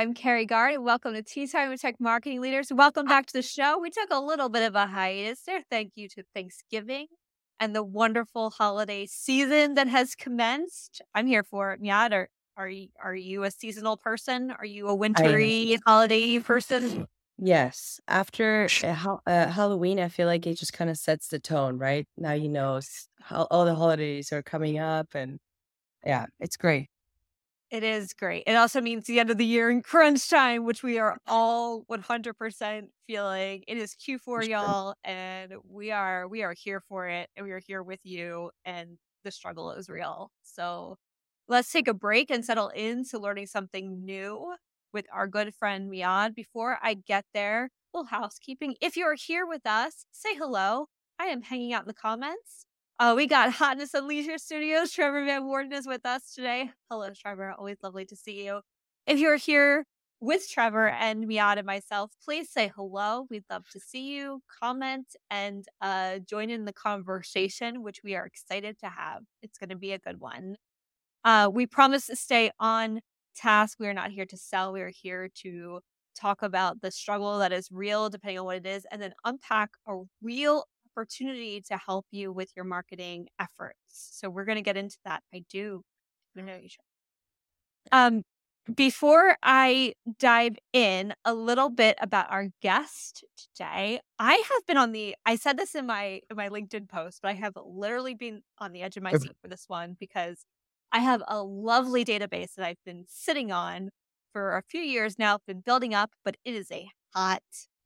I'm Carrie Gard, and welcome to Tea Time with Tech Marketing Leaders. Welcome back to the show. We took a little bit of a hiatus there. Thank you to Thanksgiving and the wonderful holiday season that has commenced. I'm here for it. Miad, are you a seasonal person? Are you a I am. wintry holiday person? Yes. After Halloween, I feel like it just kind of sets the tone, right? Now how all the holidays are coming up, and yeah, it's great. It is great. It also means the end of the year and crunch time, which we are all 100% feeling. It is For Q4, sure. y'all, and we are here for it, and we are here with you, and the struggle is real. So let's take a break and settle into learning something new with our good friend Miad. Before I get there, little housekeeping. If you're here with us, say hello. I am hanging out in the comments. We got Hotness and Leisure Studios. Trevor Van Warden is with us today. Hello, Trevor. Always lovely to see you. If you're here with Trevor and Miad and myself, please say hello. We'd love to see you, comment, and join in the conversation, which we are excited to have. It's going to be a good one. We promise to stay on task. We are not here to sell. We are here to talk about the struggle that is real, depending on what it is, and then unpack a real opportunity to help you with your marketing efforts. So we're going to get into that. I do. I know you should. Um, Before I dive in a little bit about our guest today, I have been I said this in my LinkedIn post, but I have literally been on the edge of my seat for this one because I have a lovely database that I've been sitting on for a few years now, been building up, but it is a hot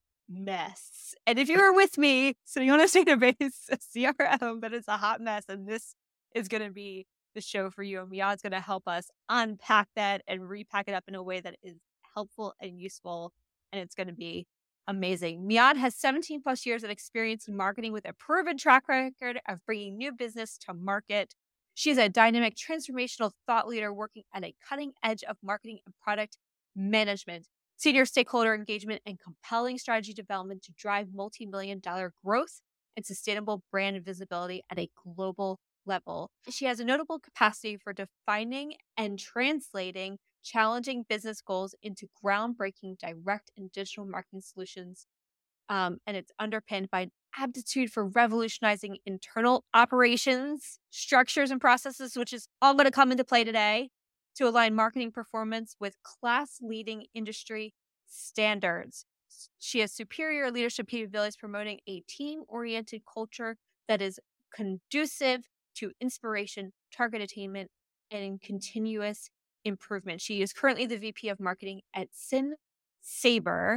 mess. And if you were with me sitting on a database, a CRM, that is a hot mess, and this is going to be the show for you. And Mia's going to help us unpack that and repack it up in a way that is helpful and useful. And it's going to be amazing. Miad has 17 plus years of experience in marketing with a proven track record of bringing new business to market. She is a dynamic, transformational thought leader working at a cutting edge of marketing and product management, senior stakeholder engagement, and compelling strategy development to drive multi-million-dollar growth and sustainable brand visibility at a global level. She has a notable capacity for defining and translating challenging business goals into groundbreaking direct and digital marketing solutions. And it's underpinned by an aptitude for revolutionizing internal operations, structures, and processes, which is all going to come into play today to align marketing performance with class leading industry standards. She has superior leadership capabilities, promoting a team oriented culture that is conducive to inspiration, target attainment, and continuous improvement. She is currently the VP of marketing at Sin Saber,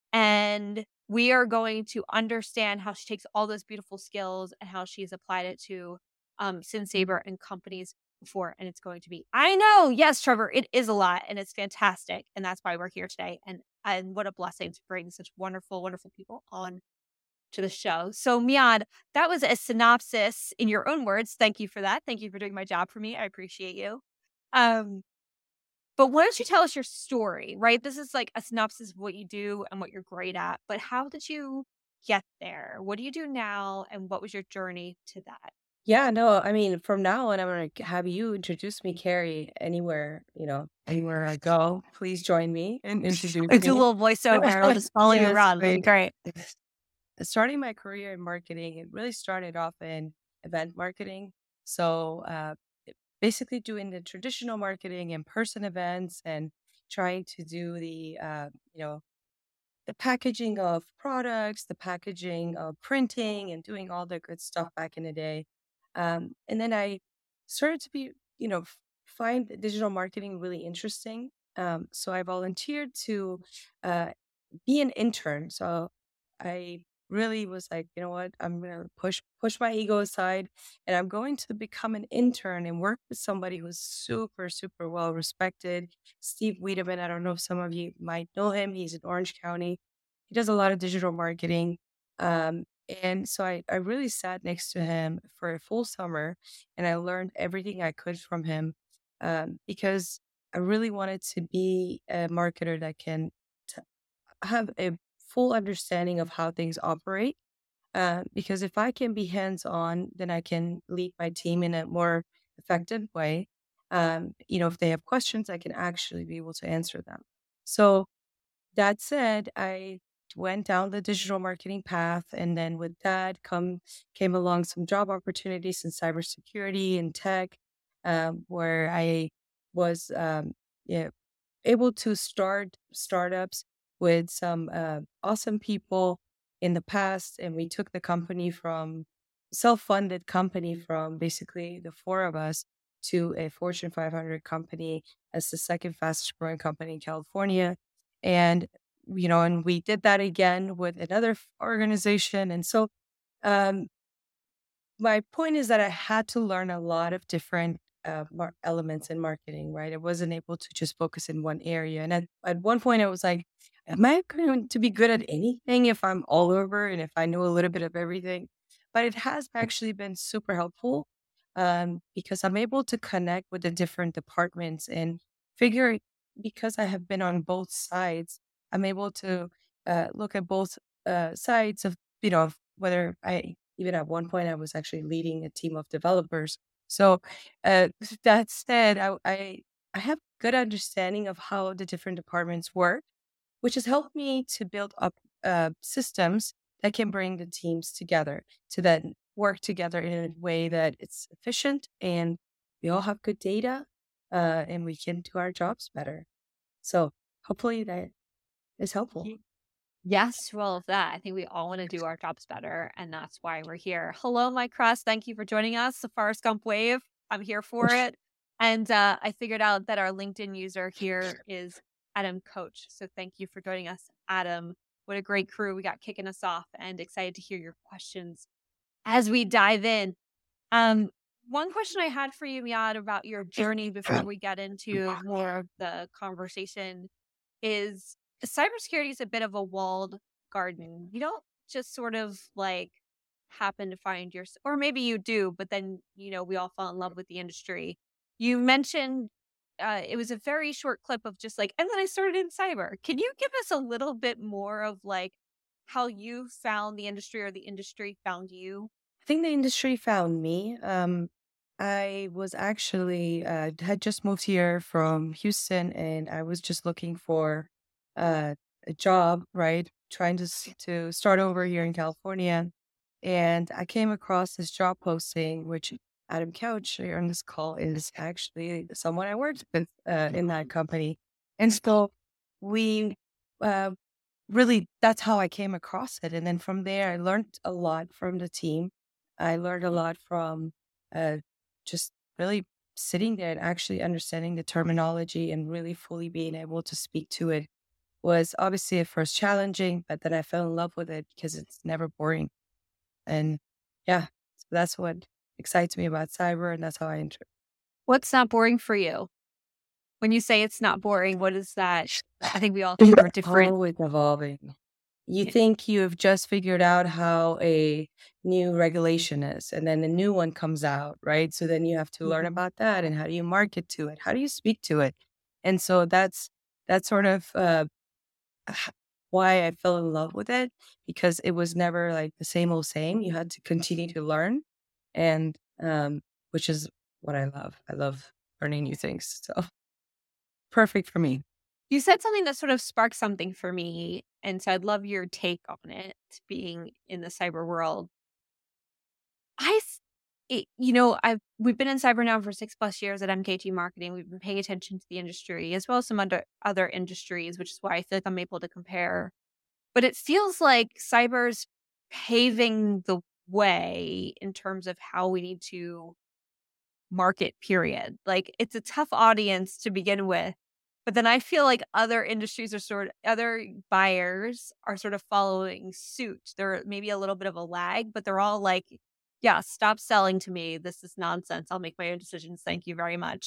and we are going to understand how she takes all those beautiful skills and how she's applied it to Sin Saber and companies before. And it's going to be, I know, yes, Trevor, it is a lot and it's fantastic. And that's why we're here today. And what a blessing to bring such wonderful, wonderful people on to the show. So, Miad, that was a synopsis in your own words. Thank you for that. Thank you for doing my job for me. I appreciate you. Um, but why don't you tell us your story, right? This is like a synopsis of what you do and what you're great at. But how did you get there? What do you do now? And what was your journey to that? Yeah, no, I mean, from now on, I'm gonna have you introduce me, Carrie, anywhere I go. Please join me and introduce I do a me. little voiceover. I'll just follow you Yes, around. That'd be great. great. Starting my career in marketing, it really started off in event marketing. So, basically doing the traditional marketing in person events and trying to do the packaging of products, the packaging of printing, and doing all the good stuff back in the day. And then I started to find digital marketing really interesting. So I volunteered to uh, be an intern. So I really was like, you know what, I'm gonna push my ego aside, and I'm going to become an intern and work with somebody who's super super well respected, Steve Wiedemann. I don't know if some of you might know him. He's in Orange County. He does a lot of digital marketing. And so I really sat next to him for a full summer, and I learned everything I could from him, because I really wanted to be a marketer that can t- have a full understanding of how things operate. Because if I can be hands on, then I can lead my team in a more effective way. If they have questions, I can actually be able to answer them. So that said, I went down the digital marketing path, and then with that came along some job opportunities in cybersecurity and tech, where I was yeah, able to start startups with some awesome people in the past, and we took the company from self-funded company from basically the four of us to a Fortune 500 company as the second fastest growing company in California. And and we did that again with another organization. And so um, my point is that I had to learn a lot of different elements in marketing, right? I wasn't able to just focus in one area. And at one point, I was like, am I going to be good at anything if I'm all over and if I know a little bit of everything? But it has actually been super helpful because I'm able to connect with the different departments and figure, because I have been on both sides, I'm able to look at both sides of, whether even at one point, I was actually leading a team of developers. So, uh, that said, I have good understanding of how the different departments work, which has helped me to build up systems that can bring the teams together to then work together in a way that it's efficient and we all have good data and we can do our jobs better. So, hopefully, that is helpful. Ye- Yes, to all of that. I think we all want to do our jobs better, and that's why we're here. Hello, my crust. Thank you for joining us. The Forrest Gump Wave. I'm here for it. And I figured out that our LinkedIn user here is Adam Coach. So thank you for joining us, Adam. What a great crew we got kicking us off, and excited to hear your questions as we dive in. Um, one question I had for you, Miad, about your journey before we get into more of the conversation is cybersecurity is a bit of a walled garden. You don't just sort of like happen to find your, or maybe you do, but then, we all fall in love with the industry. You mentioned it was a very short clip of just like, and then I started in cyber. Can you give us a little bit more of like how you found the industry or the industry found you? I think the industry found me. I was actually had just moved here from Houston, and I was just looking for a job, right? Trying to start over here in California, and I came across this job posting, which Adam Couch here on this call is actually someone I worked with in that company, and so we uh, really that's how I came across it, and then from there I learned a lot from the team. I learned a lot from uh, just really sitting there and actually understanding the terminology and really fully being able to speak to it was obviously at first challenging, but then I fell in love with it because it's never boring. And yeah, so that's what excites me about cyber, and that's how I enter. What's not boring for you? When you say it's not boring, what is that? I think we all think there are different. Always evolving. You Yeah. think you have just figured out how a new regulation is, and then a new one comes out, right? So then you have to learn Mhm. about that and how do you market to it? How do you speak to it? And so that's sort of h- why I fell in love with it because it was never like the same old same. You had to continue to learn, and which is what I love. I love learning new things. So perfect for me. You said something that sort of sparked something for me, and so I'd love your take on it, being in the cyber world. I s I've we've been in cyber now for 6 plus years at MKT Marketing. We've been paying attention to the industry as well as some other industries, which is why I feel like I'm able to compare. But it feels like cyber's paving the way in terms of how we need to market, period. Like, it's a tough audience to begin with, but then I feel like other buyers are sort of following suit. They're maybe a little bit of a lag, but they're all like, "Yeah, stop selling to me. This is nonsense. I'll make my own decisions. Thank you very much."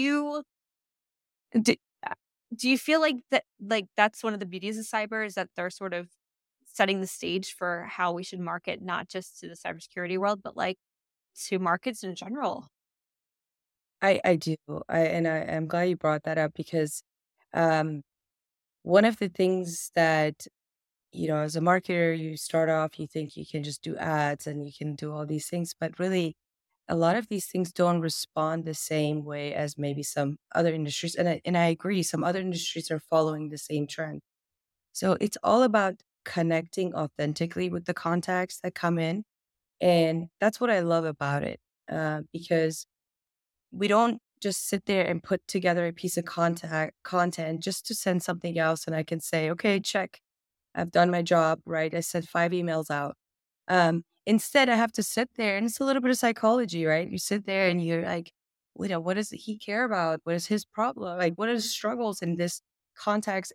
Do do you feel like that's one of the beauties of cyber is that they're sort of setting the stage for how we should market not just to the cybersecurity world, but, like, to markets in general? I do. I'm glad you brought that up because um one of the things that, as a marketer, you start off, you think you can just do ads and you can do all these things, but really a lot of these things don't respond the same way as maybe some other industries. And I agree, some other industries are following the same trend. So it's all about connecting authentically with the contacts that come in. And that's what I love about it, because we don't just sit there and put together a piece of content just to send something else. And I can say, okay, check, I've done my job, right? I sent 5 emails out. Instead, I have to sit there, and it's a little bit of psychology, right? You sit there and you're like, what does he care about? What is his problem? Like, what are his struggles in this context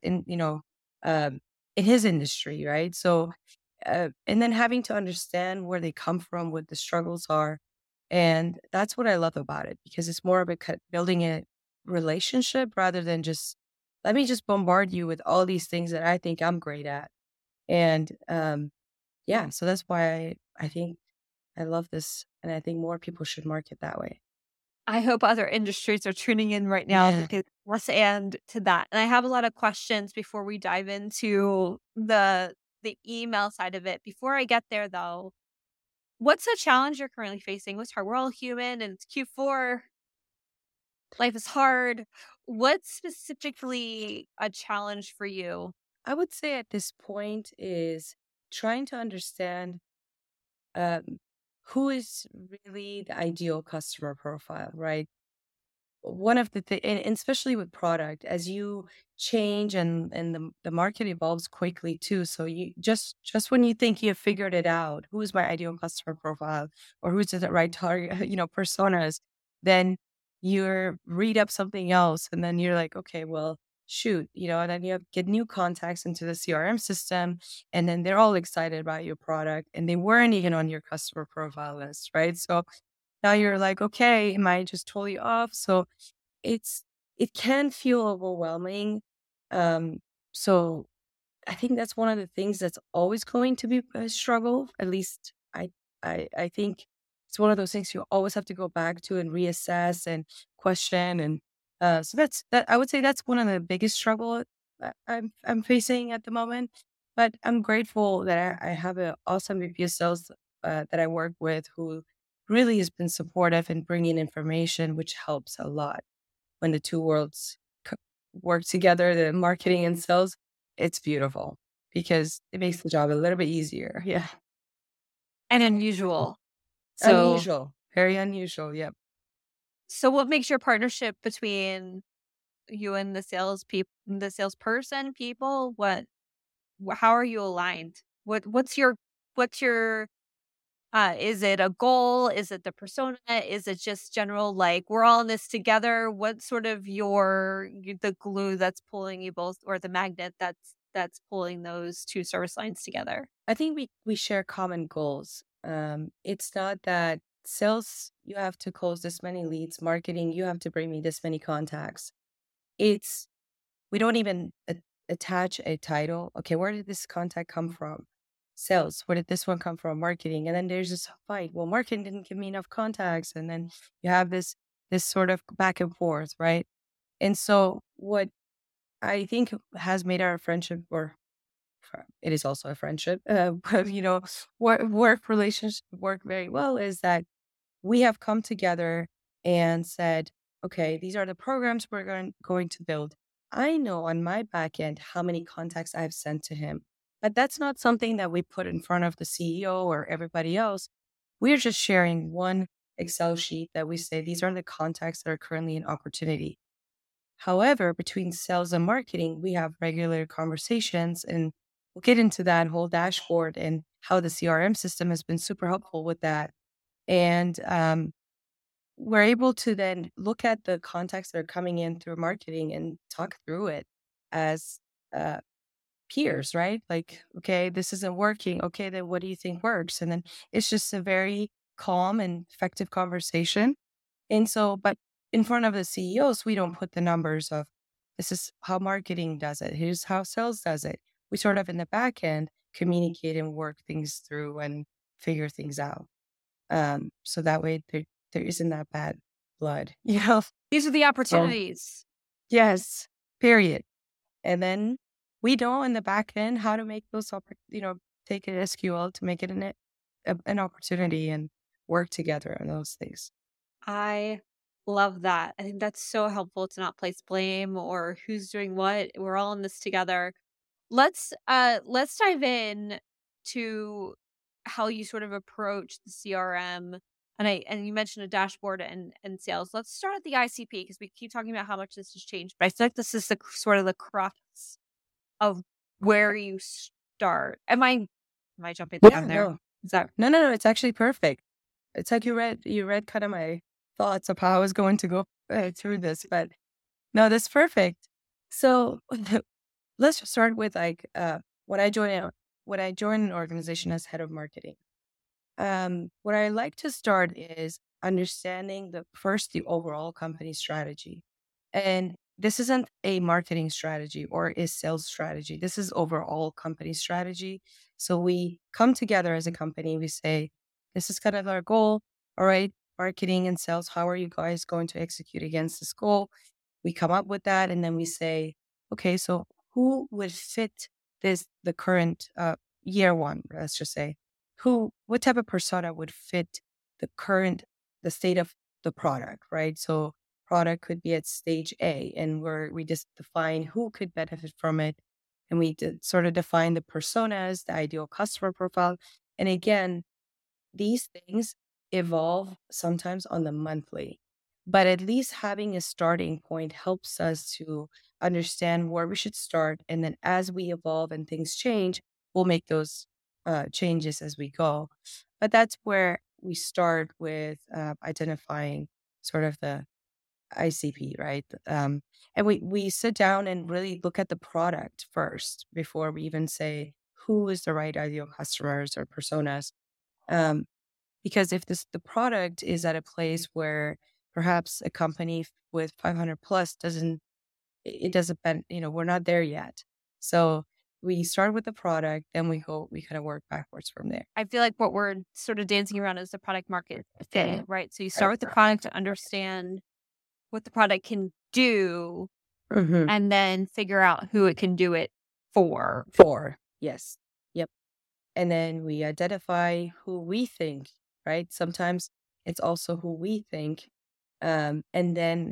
um, in his industry, right? So, and then having to understand where they come from, what the struggles are. And that's what I love about it because it's more of building a relationship rather than just, let me just bombard you with all these things that I think I'm great at. And yeah, so that's why I think I love this, and I think more people should market that way. I hope other industries are tuning in right now Yeah. because let's and to that. And I have a lot of questions before we dive into the email side of it. Before I get there though, what's a challenge you're currently facing? What's hard? We're all human and it's Q4. Life is hard. What's specifically a challenge for you? I would say at this point is trying to understand um, who is really the ideal customer profile, right? One of the and especially with product, as you change and the market evolves quickly too. So you just when you think you have figured it out, who is my ideal customer profile or who's the right target, personas, then you read up something else, and then you're like, okay, well, shoot, and then get new contacts into the CRM system, and then they're all excited about your product, and they weren't even on your customer profile list, right? So now you're like, okay, am I just totally off? So it's it can feel overwhelming. Um, so I think that's one of the things that's always going to be a struggle. At least I think it's one of those things you always have to go back to and reassess and question. And so that I would say that's one of the biggest struggle that I'm facing at the moment. But I'm grateful that I have an awesome VP of sales that I work with who really has been supportive in bringing information, which helps a lot when the two worlds work together, the marketing and sales. It's beautiful because it makes the job a little bit easier. Yeah. And unusual. So Unusual. Very unusual. Yep. so what makes your partnership between you and the salesperson people, how are you aligned? What's your is it a goal? Is it the persona? Is it just general like we're all in this together? What's sort of the glue that's pulling you both or the magnet that's pulling those two service lines together? I think we share common goals. It's not that sales, you have to close this many leads, marketing, you have to bring me this many contacts. It's we don't even attach a title. Okay, where did this contact come from? Sales. Where did this one come from? Marketing. And then there's this fight. Well, marketing didn't give me enough contacts, and then you have this sort of back and forth, right? And so what I think has made our friendship, or it is also a friendship, but work relationship work very well, is that we have come together and said, okay, these are the programs we're going to build. I know on my back end how many contacts I've sent to him, but that's not something that we put in front of the CEO or everybody else. We're just sharing one Excel sheet that we say these are the contacts that are currently in opportunity. However, between sales and marketing, we have regular conversations, and we'll get into that whole dashboard and how the CRM system has been super helpful with that. And we're able to then look at the contacts that are coming in through marketing and talk through it as uh, peers, right? Like, okay, this isn't working. Okay, then what do you think works? And then it's just a very calm and effective conversation. And so, but in front of the CEOs, we don't put the numbers of this is how marketing does it. Here's how sales does it. We sort of in the back end communicate and work things through and figure things out. So that way there isn't that bad blood, These are the So opportunities. yes, period. And then we know in the back end how to make those, take an SQL to make it an opportunity, and work together on those things. I love that. I think that's so helpful to not place blame or who's doing what. We're all in this together. Let's dive in to how you sort of approach the CRM. And you mentioned a dashboard and sales. Let's start at the ICP because we keep talking about how much this has changed. But I feel like this is the sort of the crux of where you start. Am I jumping the Yeah, gun there? no, Is that no. It's actually perfect. It's like you read kind of my thoughts of how I was going to go through this, but no, that's perfect. So let's just start with like when I join when I join an organization as head of marketing. What I like to start is understanding the overall company strategy. And this isn't a marketing strategy or a sales strategy. This is overall company strategy. So we come together as a company, we say, this is kind of our goal. All right, marketing and sales, how are you guys going to execute against this goal? We come up with that and then we say, okay, so who would fit the current year one, let's just say, what type of persona would fit the state of the product, right? So product could be at stage A, and we just define who could benefit from it, and we did sort of define the personas, the ideal customer profile, and again, these things evolve sometimes on the monthly, but at least having a starting point helps us to understand where we should start. And then as we evolve and things change, we'll make those changes as we go. But that's where we start with identifying sort of the ICP, right? And we sit down and really look at the product first before we even say who is the right ideal customers or personas. Um, because if the product is at a place where perhaps a company with 500 plus doesn't we're not there yet. So we start with the product, then we kind of work backwards from there. I feel like what we're sort of dancing around is the product market fit, right? So you start with the product to understand what the product can do Hmm. and then figure out who it can do it for. Four. Yes. Yep. And then we identify who we think, right? Sometimes it's also who we think. And then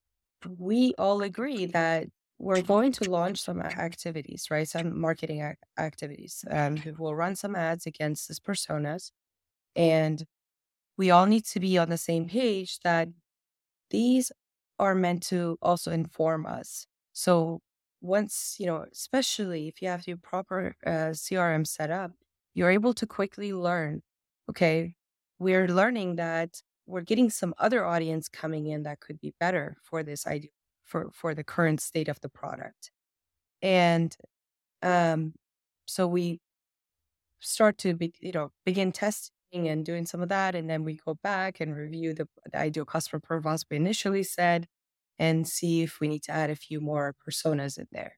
we all agree that we're going to launch some activities, right? Some marketing activities. We'll run some ads against these personas, and we all need to be on the same page that these are meant to also inform us. So once, especially if you have your proper CRM set up, you're able to quickly learn, okay, we're learning that we're getting some other audience coming in that could be better for this idea, for the current state of the product. And um, so we start to begin testing and doing some of that. And then we go back and review the ideal customer profiles we initially said and see if we need to add a few more personas in there.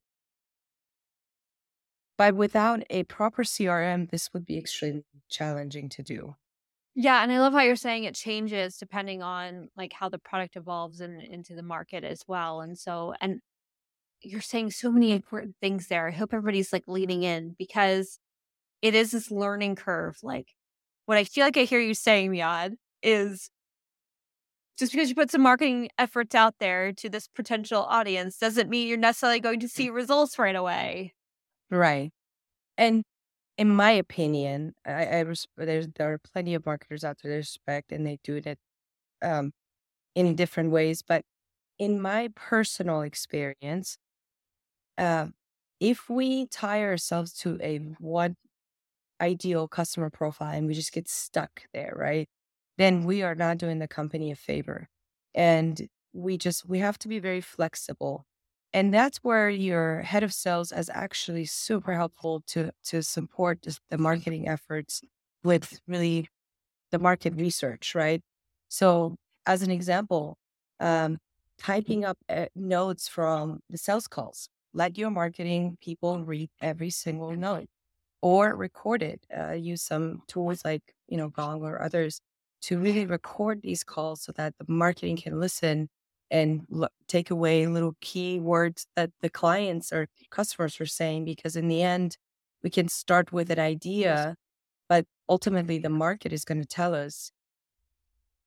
But without a proper CRM, this would be extremely challenging to do. Yeah, and I love how you're saying it changes depending on like how the product evolves into the market as well. And you're saying so many important things there. I hope everybody's like leaning in because it is this learning curve. Like what I feel like I hear you saying, Miad, is just because you put some marketing efforts out there to this potential audience doesn't mean you're necessarily going to see results right away. Right. And in my opinion, there are plenty of marketers out there that respect and they do it um, in different ways. But in my personal experience, uh, if we tie ourselves to a one ideal customer profile and we just get stuck there, right? Then we are not doing the company a favor. And we have to be very flexible. And that's where your head of sales is actually super helpful to support the marketing efforts with really the market research, right? So as an example, um, typing up notes from the sales calls. Let your marketing people read every single note or record it. Use some tools like, Gong or others to really record these calls so that the marketing can listen and take away little key words that the clients or customers are saying. Because in the end, we can start with an idea, but ultimately the market is going to tell us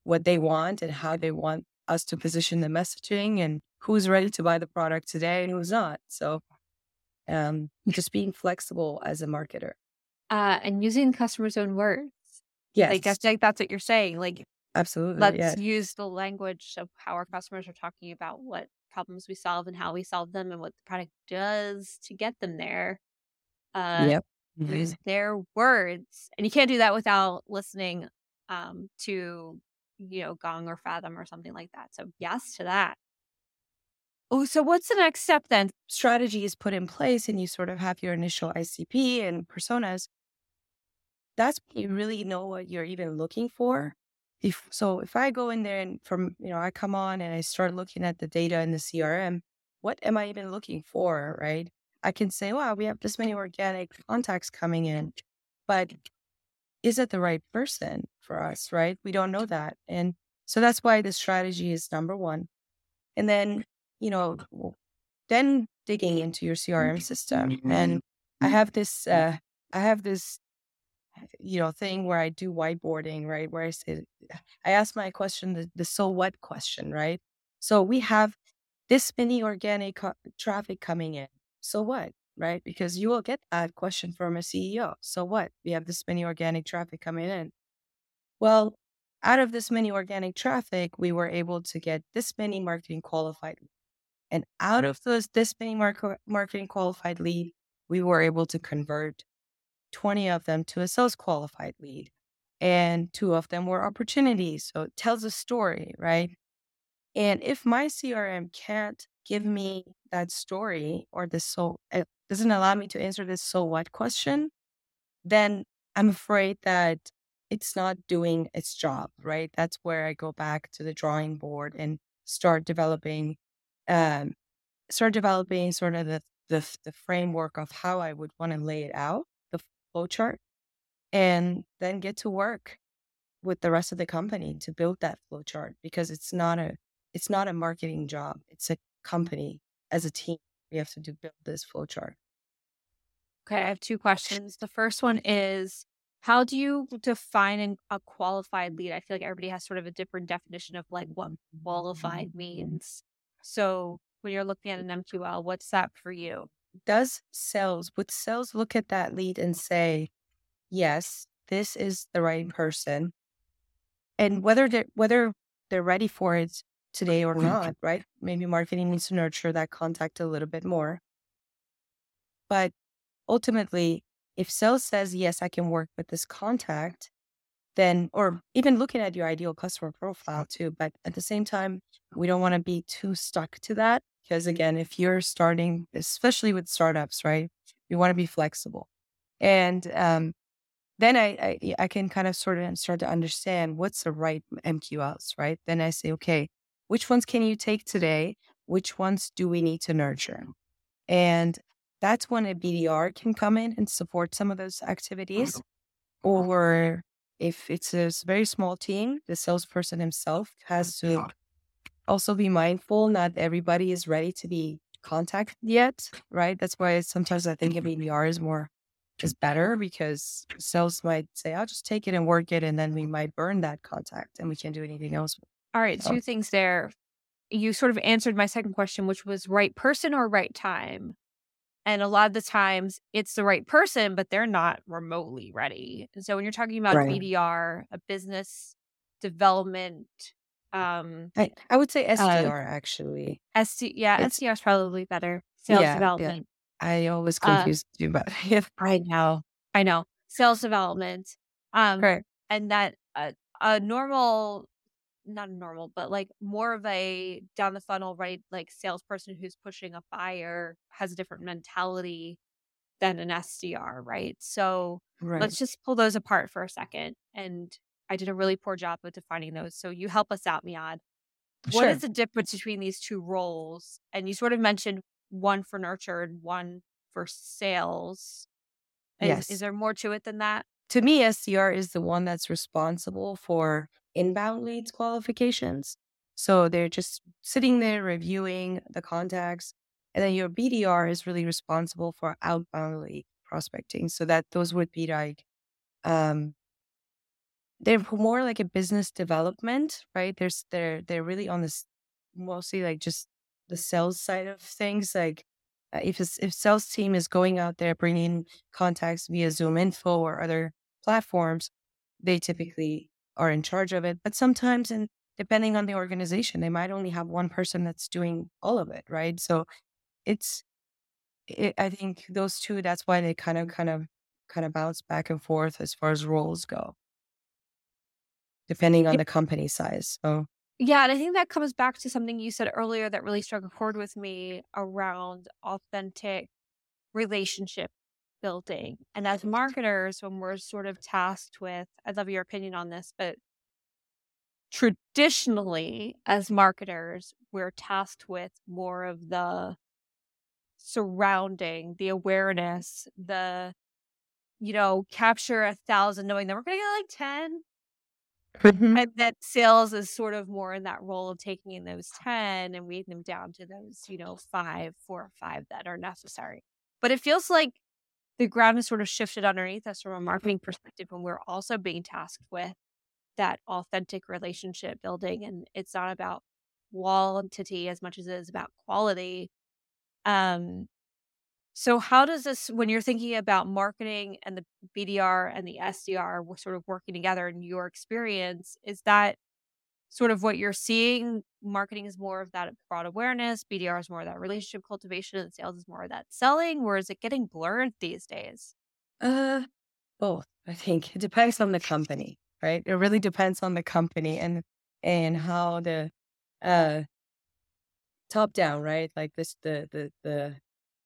what they want and how they want us to position the messaging and who's ready to buy the product today and who's not. So just being flexible as a marketer. And using customers' own words. Like, I Yes, feel like that's what you're saying. Like, absolutely. let's Yes. use the language of how our customers are talking about what problems we solve and how we solve them and what the product does to get them there. Uh, Yep. use Mhm. their words. And you can't do that without listening to, Gong or Fathom or something like that. So, yes to that. Oh, so what's the next step then? Strategy is put in place and you sort of have your initial ICP and personas. That's when you really know what you're even looking for. If I go in there and I come on and I start looking at the data in the CRM, what am I even looking for, right? I can say, wow, we have this many organic contacts coming in, but is it the right person for us, right? We don't know that. And so that's why the strategy is number one. And then, then digging into your CRM system. And I have this, I have this thing where I do whiteboarding, right? Where I ask my question, the so what question, right? So we have this many organic traffic coming in. So what, right? Because you will get that question from a CEO. So what? We have this many organic traffic coming in. Well, out of this many organic traffic, we were able to get this many marketing qualified. And out of this many marketing qualified lead, we were able to convert 20 of them to a sales qualified lead. And 2 of them were opportunities. So it tells a story, right? And if my CRM can't give me that story or it doesn't allow me to answer this so what question, then I'm afraid that it's not doing its job, right? That's where I go back to the drawing board and start developing um, sort of the framework of how I would want to lay it out, the flow chart, and then get to work with the rest of the company to build that flow chart because it's not a marketing job. It's a company as a team. We have to build this flow chart. Okay, I have two questions. The first one is, how do you define a qualified lead? I feel like everybody has sort of a different definition of like what qualified means. So when you're looking at an MQL, what's that for you? Would sales look at that lead and say, yes, this is the right person? And whether they're ready for it today or not, right? Maybe marketing needs to nurture that contact a little bit more. But ultimately, if sales says, yes, I can work with this contact, then, or even looking at your ideal customer profile too. But at the same time, we don't want to be too stuck to that. Because again, if you're starting, especially with startups, right, you want to be flexible. And then I can kind of sort of start to understand what's the right MQLs, right? Then I say, okay, which ones can you take today? Which ones do we need to nurture? And that's when a BDR can come in and support some of those activities. Or if it's a very small team, the salesperson himself has to also be mindful. Not everybody is ready to be contacted yet, right? That's why sometimes I think a BDR is better because sales might say, I'll just take it and work it. And then we might burn that contact and we can't do anything else. All right, So, two things there. You sort of answered my second question, which was right person or right time. And a lot of the times it's the right person, but they're not remotely ready. And so when you're talking about right. BDR, a business development, I would say uh, SDR actually. Yeah, It's, SDR is probably better. Sales yeah, yeah. development. I always Uh, confuse you about it. I know. I know. Sales development. Um, Right. and that a normal, not normal, but like more of a down the funnel, right? Like salesperson who's pushing a buyer has a different mentality than an SDR, right? So Right. let's just pull those apart for a second. And I did a really poor job of defining those. So you help us out, Miad. What is Sure. the difference between these two roles? And you sort of mentioned one for nurture and one for sales. Is Yes. there more to it than that? To me, SDR is the one that's responsible for inbound leads qualifications. So they're just sitting there reviewing the contacts. And then your BDR is really responsible for outbound lead prospecting. So that those would be like um, they're more like a business development, right? They're really on this mostly like just the sales side of things. Like if sales team is going out there bringing contacts via Zoom Info or other platforms, they typically are in charge of it. But sometimes, and depending on the organization, they might only have one person that's doing all of it, right? So it's I think those two. That's why they kind of bounce back and forth as far as roles go, depending on the company size. So. Yeah, and I think that comes back to something you said earlier that really struck a chord with me around authentic relationship building. And as marketers, when we're sort of tasked with, I'd love your opinion on this, but traditionally, as marketers, we're tasked with more of the surrounding, the awareness, capture 1,000, knowing that we're going to get like 10. Mhm. And that sales is sort of more in that role of taking in those 10 and weeding them down to those, 5, 4 or 5 that are necessary. But it feels like the ground has sort of shifted underneath us from a marketing perspective, and we're also being tasked with that authentic relationship building. And it's not about quantity as much as it is about quality. Um, so how does this, when you're thinking about marketing and the BDR and the SDR, we're sort of working together in your experience, is that sort of what you're seeing? Marketing is more of that broad awareness, BDR is more of that relationship cultivation, and sales is more of that selling, or is it getting blurred these days? Uh, Both. I think it depends on the company, right? It really depends on the company and how the uh top down, right? Like this the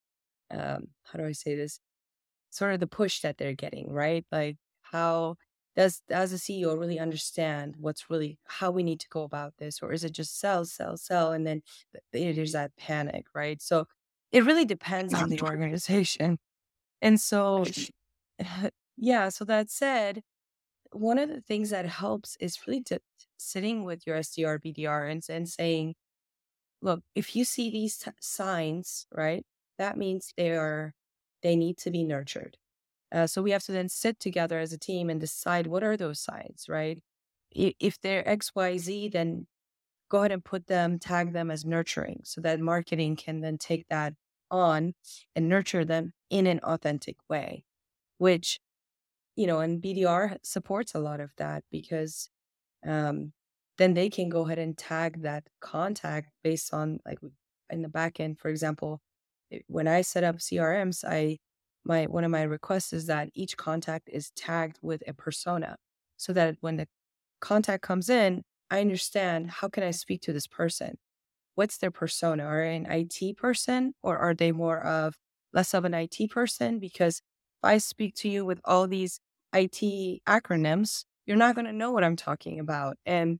how do I say this? Sort of the push that they're getting, right? Like how does the CEO really understand what's really how we need to go about this, or is it just sell, sell, sell, and then there's that panic, right? So it really depends on the organization, and so yeah. So that said, one of the things that helps is really sitting with your SDR, BDR, and saying, look, if you see these signs, right, that means they need to be nurtured. So we have to then sit together as a team and decide what are those signs, right? If they're X, Y, Z, then go ahead and tag them as nurturing, so that marketing can then take that on and nurture them in an authentic way, which and BDR supports a lot of that because um, then they can go ahead and tag that contact based on in the back end. For example, when I set up CRMs, my one of my requests is that each contact is tagged with a persona, so that when the contact comes in, I understand how can I speak to this person. What's their persona? Are they an IT person, or are they more of less of an IT person? Because if I speak to you with all these IT acronyms, you're not going to know what I'm talking about. And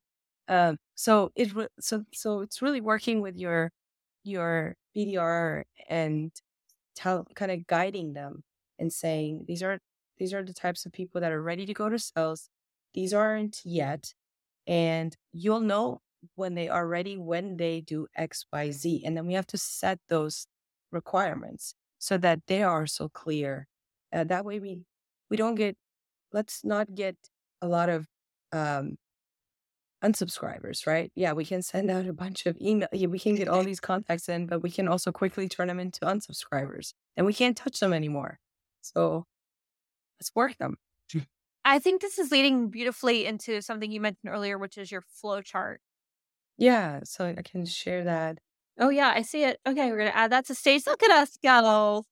so it's really working with your BDR and kind of guiding them and saying these are the types of people that are ready to go to sales. These aren't yet, and you'll know when they are ready when they do XYZ. And then we have to set those requirements so that they are so clear. That way we don't get let's not get a lot of um unsubscribers, right? Yeah, we can send out a bunch of email. Yeah, we can get all these contacts in, but we can also quickly turn them into unsubscribers and we can't touch them anymore. So let's work them. I think this is leading beautifully into something you mentioned earlier, which is your flow chart. Yeah, so I can share that. Oh, yeah, I see it. Okay, we're gonna add that to stage. Look at us go.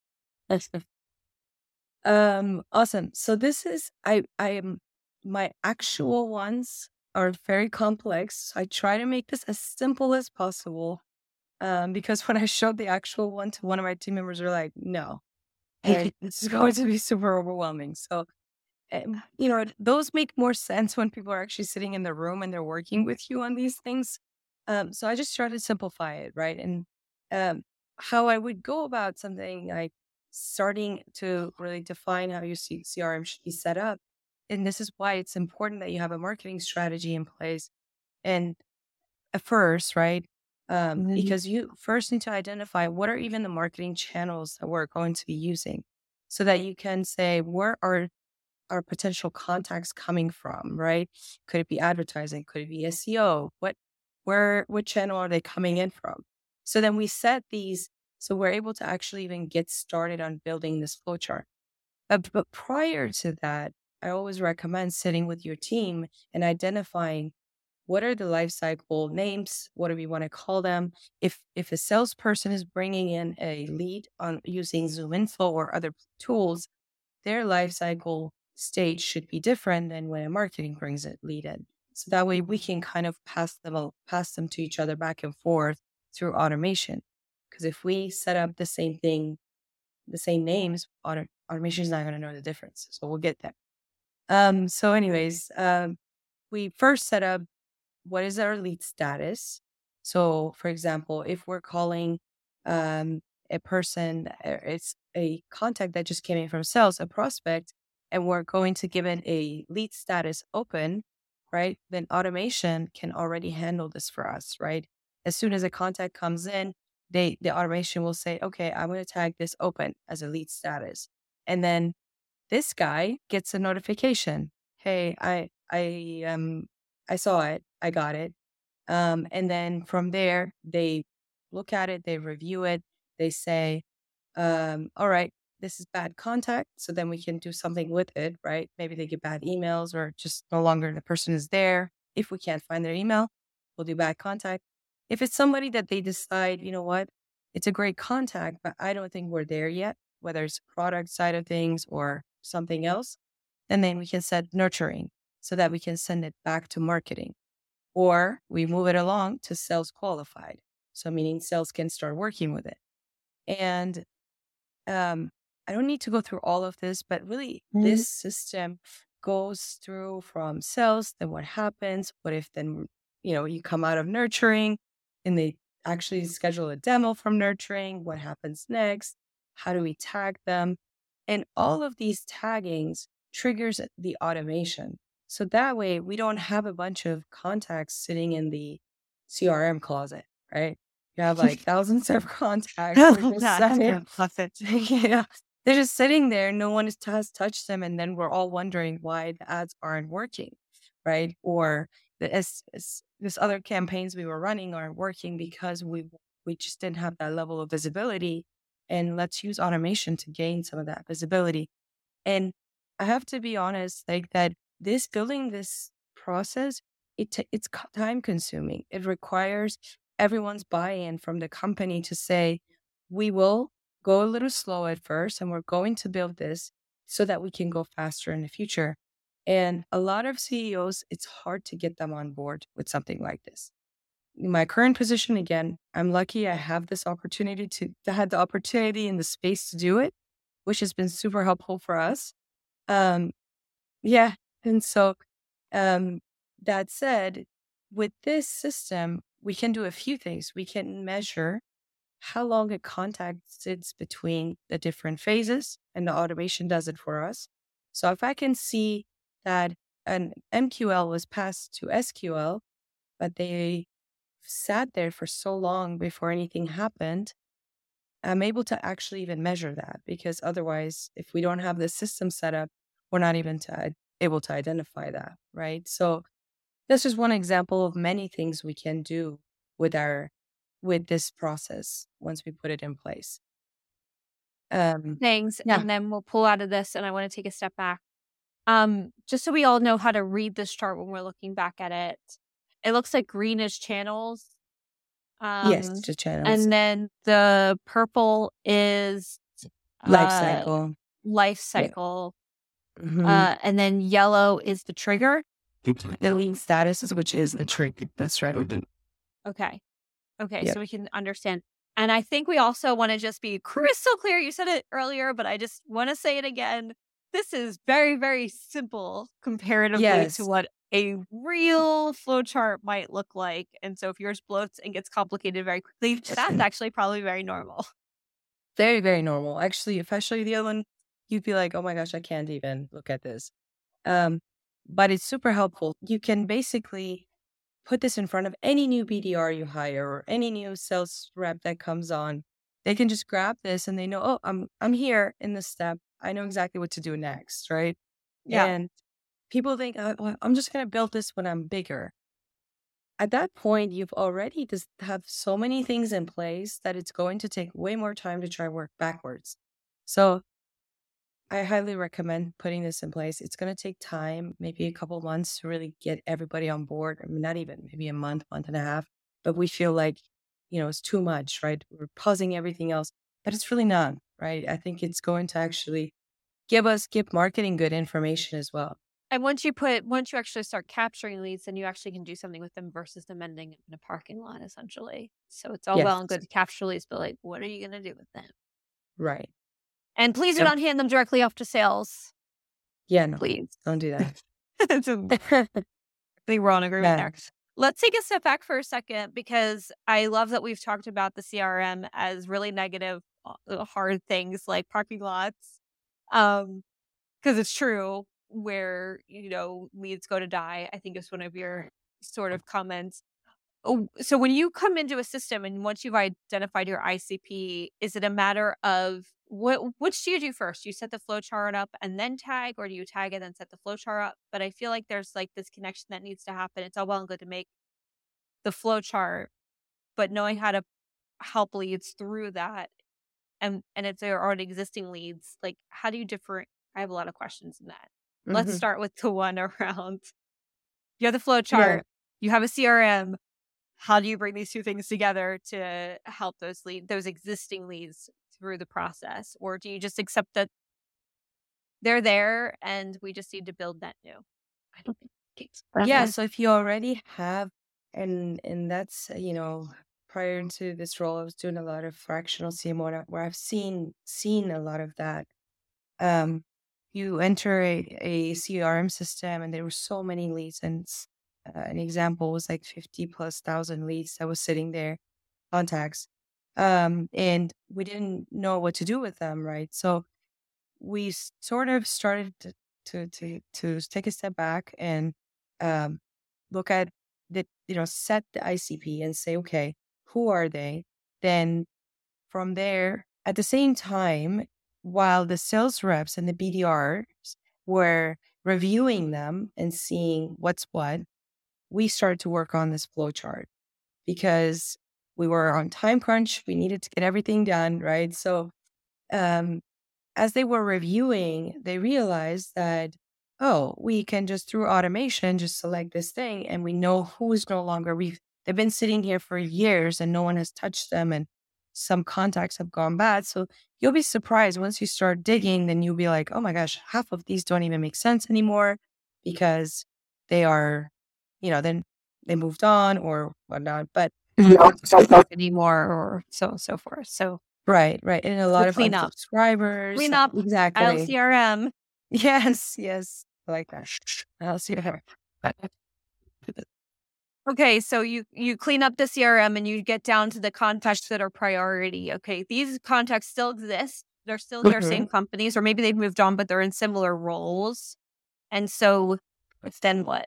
Awesome. So this is I am my actual ones are very complex. I try to make this as simple as possible. Because when I showed the actual one to one of my team members, they're like, no, this is going to be super overwhelming. So, those make more sense when people are actually sitting in the room and they're working with you on these things. So I just try to simplify it, right? And um, how I would go about something like starting to really define how your CRM should be set up. And this is why it's important that you have a marketing strategy in place. And at first, right? Mhm. Because you first need to identify what are even the marketing channels that we're going to be using so that you can say, where are our potential contacts coming from, right? Could it be advertising? Could it be SEO? What channel are they coming in from? So then we set these, so we're able to actually even get started on building this flowchart. But prior to that, I always recommend sitting with your team and identifying what are the life cycle names, what do we want to call them. If a salesperson is bringing in a lead on using ZoomInfo or other tools, their life cycle stage should be different than when a marketing brings a lead in. So that way we can kind of pass them to each other back and forth through automation. Because if we set up the same thing, the same names, automation is not going to know the difference. So we'll get there. So anyways, we first set up what is our lead status. So for example, if we're calling a person, it's a contact that just came in from sales, a prospect, and we're going to give it a lead status open, right? Then automation can already handle this for us, right? As soon as a contact comes in, the automation will say, okay, I'm going to tag this open as a lead status. And then this guy gets a notification. Hey, I saw it. I got it. And then from there, they look at it, they review it, they say, all right, this is bad contact. So then we can do something with it, right? Maybe they get bad emails or just no longer the person is there. If we can't find their email, we'll do bad contact. If it's somebody that they decide, you know what, it's a great contact, but I don't think we're there yet, whether it's product side of things or something else, and then we can set nurturing so that we can send it back to marketing. Or we move it along to sales qualified. So meaning sales can start working with it. And I don't need to go through all of this, but really this system goes through from sales, then what happens, what if then, you come out of nurturing and they actually schedule a demo from nurturing, what happens next, how do we tag them? And all of these taggings triggers the automation. So that way we don't have a bunch of contacts sitting in the CRM closet, right? You have like thousands of contacts. Yeah. They're just sitting there. No one has touched them. And then we're all wondering why the ads aren't working, right? Or this other campaigns we were running aren't working because we just didn't have that level of visibility. And let's use automation to gain some of that visibility. And I have to be honest, like that building this process, it's time consuming. It requires everyone's buy-in from the company to say, we will go a little slow at first and we're going to build this so that we can go faster in the future. And a lot of CEOs, it's hard to get them on board with something like this. In my current position, again, I'm lucky I have this opportunity to have the opportunity and the space to do it, which has been super helpful for us. Yeah. And so, that said, with this system, we can do a few things. We can measure how long a contact sits between the different phases, and the automation does it for us. So if I can see that an MQL was passed to SQL, but they sat there for so long before anything happened, I'm able to actually even measure that, because otherwise, if we don't have the system set up, we're not even able to identify that, right? So that's just one example of many things we can do with this process once we put it in place. Things, Yeah. and then we'll pull out of this, and I want to take a step back. Just so we all know how to read this chart when we're looking back at it. It looks like green is channels. Yes, to channels. And then the purple is Life cycle. life cycle. Mhm. And then yellow is the trigger. The lead status, which is the trigger. That's right. Okay. Okay. Yep. So we can understand. And I think we also want to just be crystal clear. You said it earlier, but I just want to say it again. This is very, very simple comparatively Yes. to what a real flowchart might look like. And so if yours bloats and gets complicated very quickly, that's actually probably very normal. Very, very normal. Actually, if I show you the other one, you'd be like, oh my gosh, I can't even look at this. But it's super helpful. You can basically put this in front of any new BDR you hire or any new sales rep that comes on. They can just grab this and they know, oh, I'm here in this step. I know exactly what to do next, right? Yeah. And people think, well, I'm just going to build this when I'm bigger. At that point, you've already just have so many things in place that it's going to take way more time to try work backwards. So I highly recommend putting this in place. It's going to take time, maybe a couple months to really get everybody on board. I mean, not even maybe a month, month and a half, but we feel like, it's too much, right? We're pausing everything else, but it's really not, right? I think it's going to actually give marketing good information as well. And once you actually start capturing leads, then you actually can do something with them versus them ending in a parking lot, essentially. So it's all well Yes. and good to capture leads, but like, what are you going to do with them? Right. And please do Yep. not hand them directly off to sales. Yeah, no, Please. don't do that. I think we're all in agreement Yeah. there. Let's take a step back for a second because I love that we've talked about the CRM as really negative, hard things like parking lots. Because it's true where, leads go to die, I think is one of your sort of comments. Oh, so when you come into a system and once you've identified your ICP, is it a matter of which do you do first? You set the flow chart up and then tag, or do you tag and then set the flow chart up? But I feel like there's like this connection that needs to happen. It's all well and good to make the flow chart, but knowing how to help leads through that and if they're already existing leads, like how do you different I have a lot of questions in that. Let's Hmm. start with the one around you have the flow Yeah. chart, you have a CRM. How do you bring these two things together to help those existing leads through the process? Or do you just accept that they're there and we just need to build that new? I don't think it's that Yeah. one. So if you already have, and that's, prior to this role, I was doing a lot of fractional CMO where I've seen a lot of that. Um, you enter a CRM system and there were so many leads, and an example was like 50 plus thousand leads that was sitting there, contacts. And we didn't know what to do with them, right? So we sort of started to take a step back and um, look at set the ICP and say, okay, who are they? Then from there, at the same time, while the sales reps and the BDRs were reviewing them and seeing what's what, we started to work on this flow chart because we were on time crunch. We needed to get everything done, right? So um, as they were reviewing, they realized that, oh, we can just through automation just select this thing and we know who's no longer they've been sitting here for years and no one has touched them and some contacts have gone bad. So you'll be surprised once you start digging, then you'll be like, oh my gosh, half of these don't even make sense anymore because they are, then they moved on or whatnot. But Anymore or so forth. So right, right. And a the lot of cleanup. unsubscribers. Clean up Exactly. LCRM. Yes, yes. I like that. I'll see her. Okay, so you clean up the CRM and you get down to the contacts that are priority. Okay, these contacts still exist. They're still here, Mhm. same companies, or maybe they've moved on, but they're in similar roles. And so then what?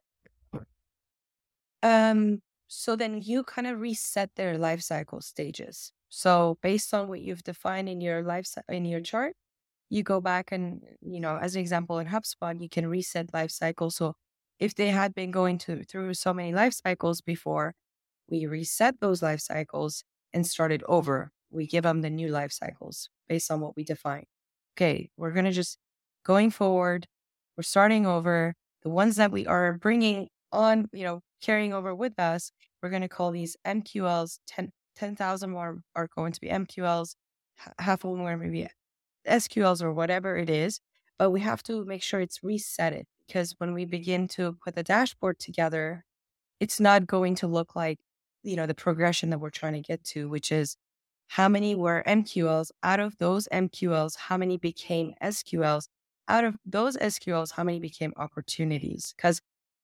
Um, so then you kind of reset their life cycle stages. So based on what you've defined in your in your chart, you go back and, as an example in HubSpot, you can reset life cycle. So if they had been going through so many life cycles before, we reset those life cycles and started over. We give them the new life cycles based on what we define. Okay, we're going to just going forward, we're starting over. The ones that we are bringing on, carrying over with us, we're going to call these MQLs. 10,000 more are going to be MQLs. Half of them are maybe SQLs or whatever it is. But we have to make sure it's reset because when we begin to put the dashboard together, it's not going to look like, the progression that we're trying to get to, which is how many were MQLs. Out of those MQLs, how many became SQLs? Out of those SQLs, how many became opportunities? Because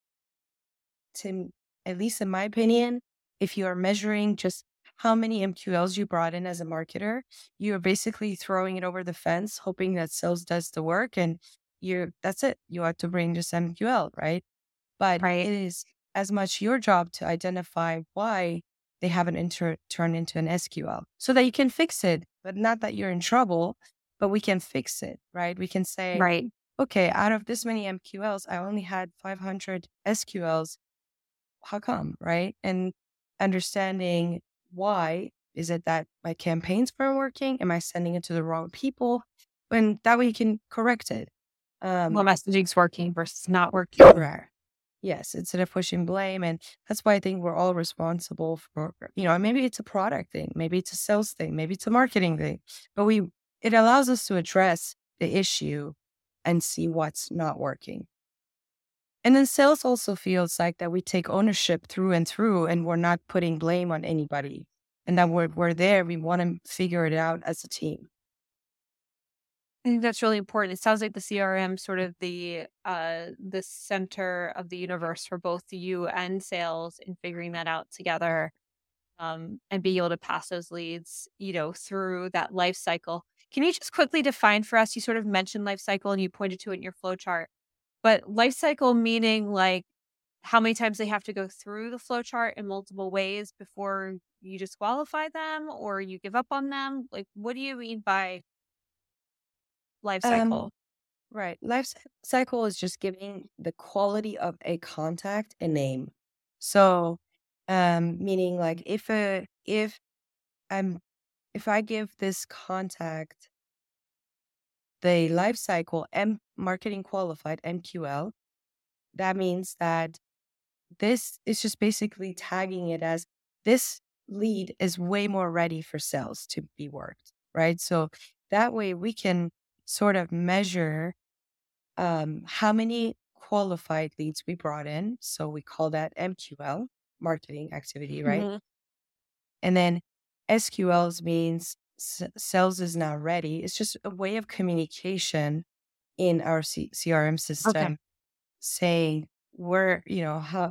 at least in my opinion, if you are measuring just how many MQLs you brought in as a marketer, you're basically throwing it over the fence, hoping that sales does the work. And that's it. You have to bring just MQL, right? But Right. it is as much your job to identify why they haven't turned into an SQL so that you can fix it, but not that you're in trouble, but we can fix it, right? We can say, Right. okay, out of this many MQLs, I only had 500 SQLs. How come? Right. And understanding why is it that my campaigns weren't working? Am I sending it to the wrong people? And that way you can correct it. What Um, messaging's working versus not working. Correct. Yes, instead of pushing blame. And that's why I think we're all responsible for, maybe it's a product thing, maybe it's a sales thing, maybe it's a marketing thing. But it allows us to address the issue and see what's not working. And then sales also feels like that we take ownership through and through and we're not putting blame on anybody. And that we're there, we want to figure it out as a team. I think that's really important. It sounds like the CRM sort of the center of the universe for both you and sales in figuring that out together, and being able to pass those leads, through that life cycle. Can you just quickly define for us? You sort of mentioned life cycle and you pointed to it in your flow chart, but life cycle meaning like how many times they have to go through the flow chart in multiple ways before you disqualify them or you give up on them? Like, what do you mean by life Um, cycle? right. Cycle is just giving the quality of a contact a name. So, meaning like I'm if I give this contact the life cycle marketing qualified MQL, that means that this is just basically tagging it as this lead is way more ready for sales to be worked, right? So that way we can sort of measure how many qualified leads we brought in. So we call that MQL, marketing activity, right? Mhm. And then SQLs means sales is now ready. It's just a way of communication in our CRM Okay. system saying we're, how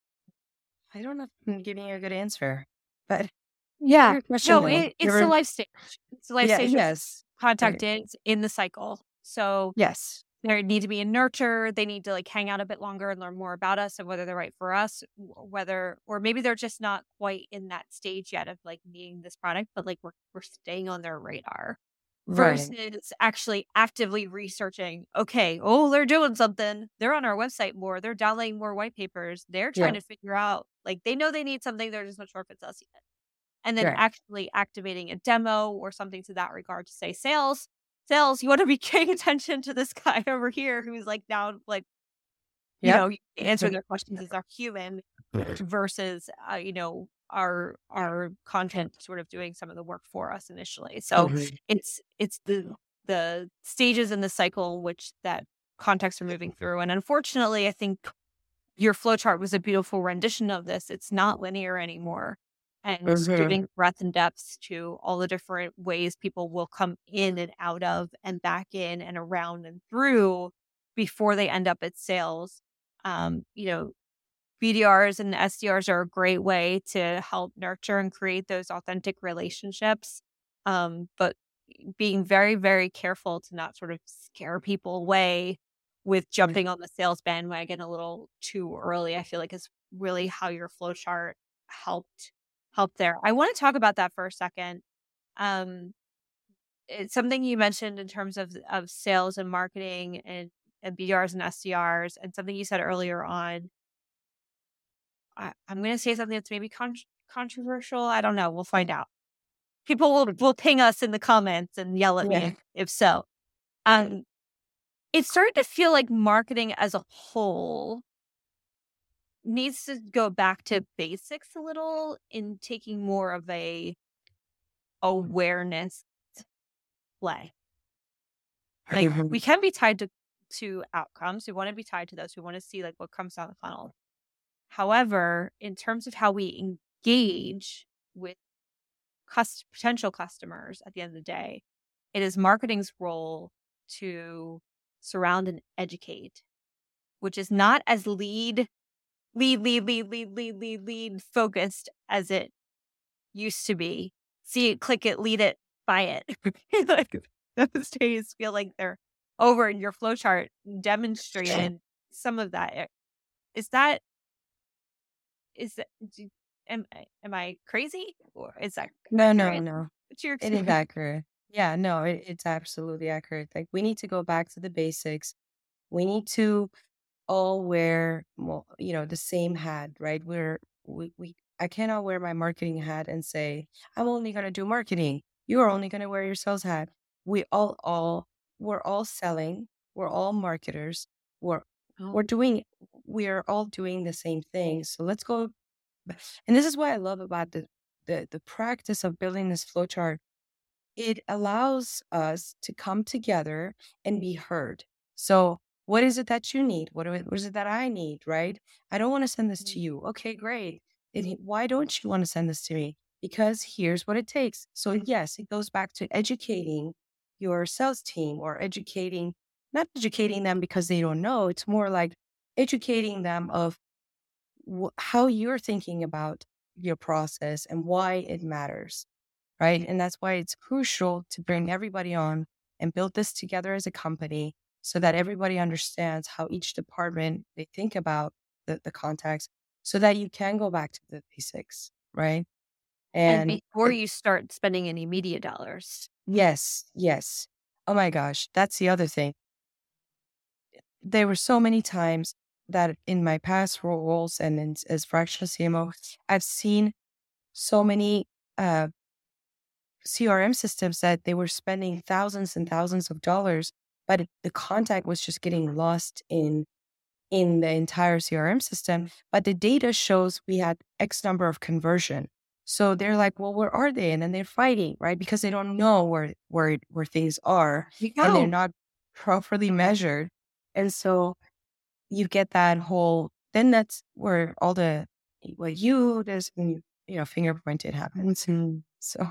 I don't know if I'm giving you a good answer, but Yeah. your question No, though. it's the life stage. It's the life Yeah, stage of yes. contact Right. is in the cycle. So Yes. there need to be a nurture. They need to like hang out a bit longer and learn more about us and whether they're right for us, whether or maybe they're just not quite in that stage yet of like needing this product, but like we're staying on their radar Right. versus actually actively researching. Okay, oh, they're doing something. They're on our website more. They're downloading more white papers. They're trying Yeah. to figure out like they know they need something. They're just not sure if it's us yet. And then Right. actually activating a demo or something to that regard to say, "Sales, you wanna be paying attention to this guy over here who's, like, now, like, Yep. answering their questions as our human versus, our content sort of doing some of the work for us initially." So, Mhm. it's the stages in the cycle which that context are moving through, and unfortunately, I think your flowchart was a beautiful rendition of this. It's not linear anymore. And Mhm. giving breadth and depth to all the different ways people will come in and out of and back in and around and through before they end up at sales. Um, you know, BDRs and SDRs are a great way to help nurture and create those authentic relationships. But being very, very careful to not sort of scare people away with jumping on the sales bandwagon a little too early, I feel like is really how your flow chart helped helped there. I want to talk about that for a second. Um, it's something you mentioned in terms of sales and marketing and BDRs and SDRs, and something you said earlier on. I'm going to say something that's maybe controversial. I don't know. We'll find out. People will ping us in the comments and yell at me Yeah. if so. Um, it's starting to feel like marketing as a whole needs to go back to basics a little in taking more of a awareness play. Like Mhm. we can be tied to outcomes. We want to be tied to those. We want to see like what comes down the funnel. However, in terms of how we engage with potential customers at the end of the day, it is marketing's role to surround and educate, which is not as lead focused as it used to be. See it, click it, lead it, buy it. Like those days feel like they're over in your flowchart demonstrated some of that. Is that is that am I crazy or is that No, no, accurate? no. What's your It is experience? accurate. Yeah, no, it's absolutely accurate. Like we need to go back to the basics. We need to all wear, well, the same hat, right? I cannot wear my marketing hat and say, I'm only going to do marketing. You are only going to wear your sales hat. We we're all selling. We're all marketers. We're, we're Oh. doing, we are all doing the same thing. So let's go. And this is what I love about the practice of building this flowchart. It allows us to come together and be heard. So, what is it that you need? What is it that I need? Right? I don't want to send this to you. Okay, great. Why don't you want to send this to me? Because here's what it takes. So, yes, it goes back to educating your sales team or not educating them because they don't know. It's more like educating them of how you're thinking about your process and why it matters, right? And that's why it's crucial to bring everybody on and build this together as a company so that everybody understands how each department they think about the context so that you can go back to the basics, right? And And before you start spending any media dollars. yes, yes. Oh my gosh, that's the other thing. There were so many times that in my past roles and as fractional CMO, I've seen so many uh, CRM systems that they were spending thousands and thousands of dollars, but the contact was just getting lost in the entire CRM system. But the data shows we had X number of conversion. So they're like, well, where are they? And then they're fighting, right? Because they don't know where things are You and they're go. not properly measured. And so you get that whole, then that's where all the, what you, there's, finger pointed happens. And so,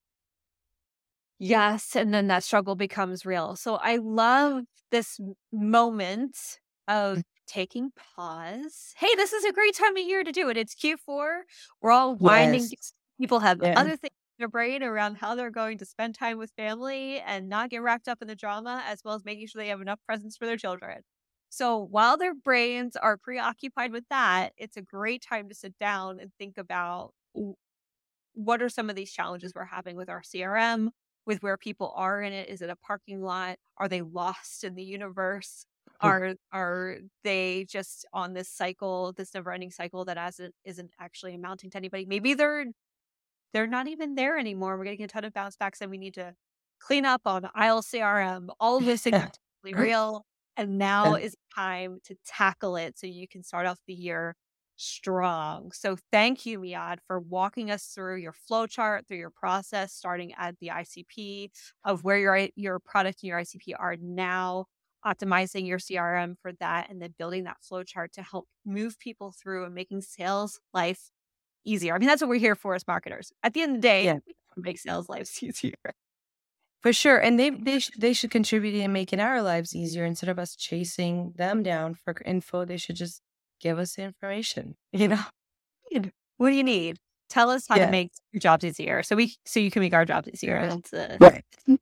Yes, and then that struggle becomes real. So I love this moment of taking pause. Hey, this is a great time of year to do it. It's Q4. We're all winding. yes. People have Yeah. other things in their brain around how they're going to spend time with family and not get wrapped up in the drama, as well as making sure they have enough presents for their children. So while their brains are preoccupied with that, it's a great time to sit down and think about what are some of these challenges we're having with our CRM, with where people are in it? Is it a parking lot? Are they lost in the universe? Are they just on this cycle, this never-ending cycle that isn't actually amounting to anybody? Maybe they're not even there anymore. We're getting a ton of bounce backs and we need to clean up on aisle CRM. All of this things are totally real. And now Yeah. is time to tackle it so you can start off the year strong. So thank you, Miad, for walking us through your flow chart, through your process, starting at the ICP of where your product and your ICP are now, optimizing your CRM for that, and then building that flow chart to help move people through and making sales life easier. I mean, that's what we're here for as marketers. At the end of the day, Yeah, we wanna make sales lives easier. for sure. And they should contribute in making our lives easier instead of us chasing them down for info. They should just give us the information, you know? Good. What do you need? Tell us how to Yeah. make your jobs easier so you can make our jobs easier. That's Right.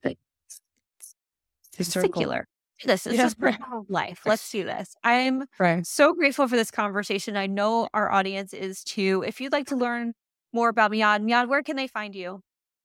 The circle. singular. Do this. It's Yeah. just part of life. Let's do this. I'm Right. so grateful for this conversation. I know our audience is too. If you'd like to learn more about Miad, where can they find you?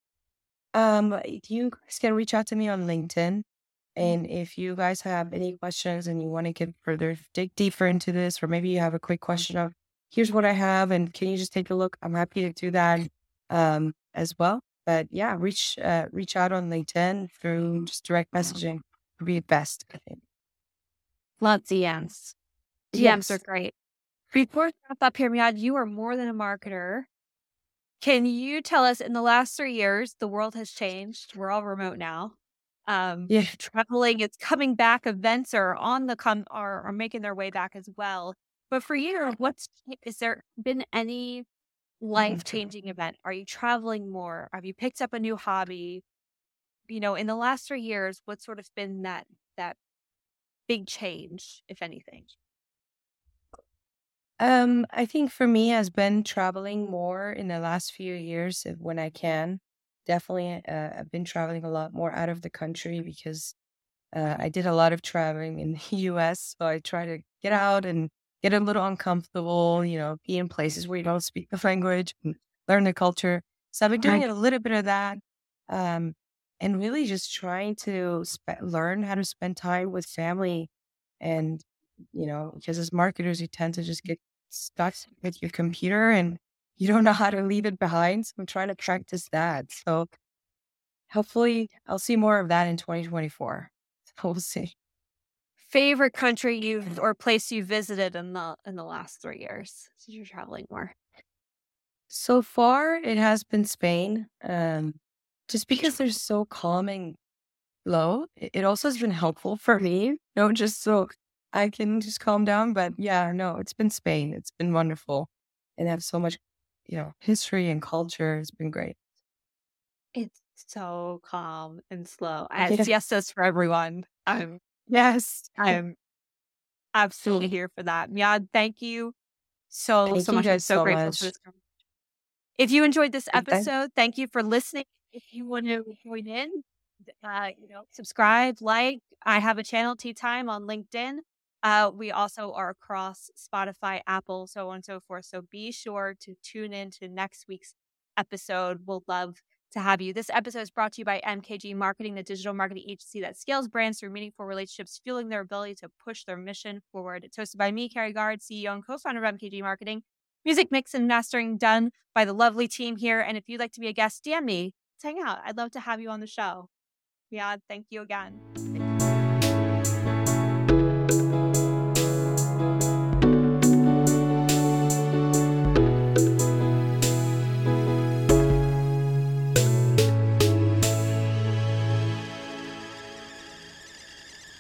You guys can reach out to me on LinkedIn. And if you guys have any questions and you want to get further, dig deeper into this, or maybe you have a quick question of, here's what I have, and can you just take a look? I'm happy to do that as well. But yeah, reach out on LinkedIn through just direct messaging would be best, I think. Love DMs. DMs are Yes. great. Before we wrap up here, Miad, you are more than a marketer. Can you tell us, in the last 3 years, the world has changed. We're all remote now. Yeah. Traveling is coming back. Events are on the are making their way back as well. But for you, is there been any life-changing event? Are you traveling more? Have you picked up a new hobby? In the last 3 years, what's sort of been that big change, if anything? I think for me has been traveling more in the last few years when I can. Definitely, I've been traveling a lot more out of the country because I did a lot of traveling in the US. So I try to get out and get a little uncomfortable, be in places where you don't speak the language and learn the culture. So I've been doing a little bit of that. Um, and really just trying to learn how to spend time with family And, because as marketers, you tend to just get stuck with your computer and you don't know how to leave it behind. So I'm trying to practice that. So hopefully I'll see more of that in 2024. So we'll see. Favorite country or place you visited in the last 3 years since you're traveling more? So far, it has been Spain. Just because they're so calm and low, it also has been helpful for me, just so I can just calm down. But yeah, no, it's been Spain. It's been wonderful. And they have so much, history and culture. It's been great. It's so calm and slow. Yeah. Siestas for everyone. Yes. I'm absolutely here for that. Yeah, thank you so Thank you much. I'm guys so so grateful for much. this conversation. If you enjoyed this Like that. episode, thank you for listening. If you want to join in, subscribe, like. I have a channel, Tea Time, on LinkedIn. We also are across Spotify, Apple, so on and so forth. So be sure to tune in to next week's episode. We'll love to have you. This episode is brought to you by MKG Marketing, the digital marketing agency that scales brands through meaningful relationships, fueling their ability to push their mission forward. It's hosted by me, Carrie Gard, CEO and co-founder of MKG Marketing. Music mix and mastering done by the lovely team here. And if you'd like to be a guest, DM me. Let's hang out. I'd love to have you on the show. Yeah, thank you again.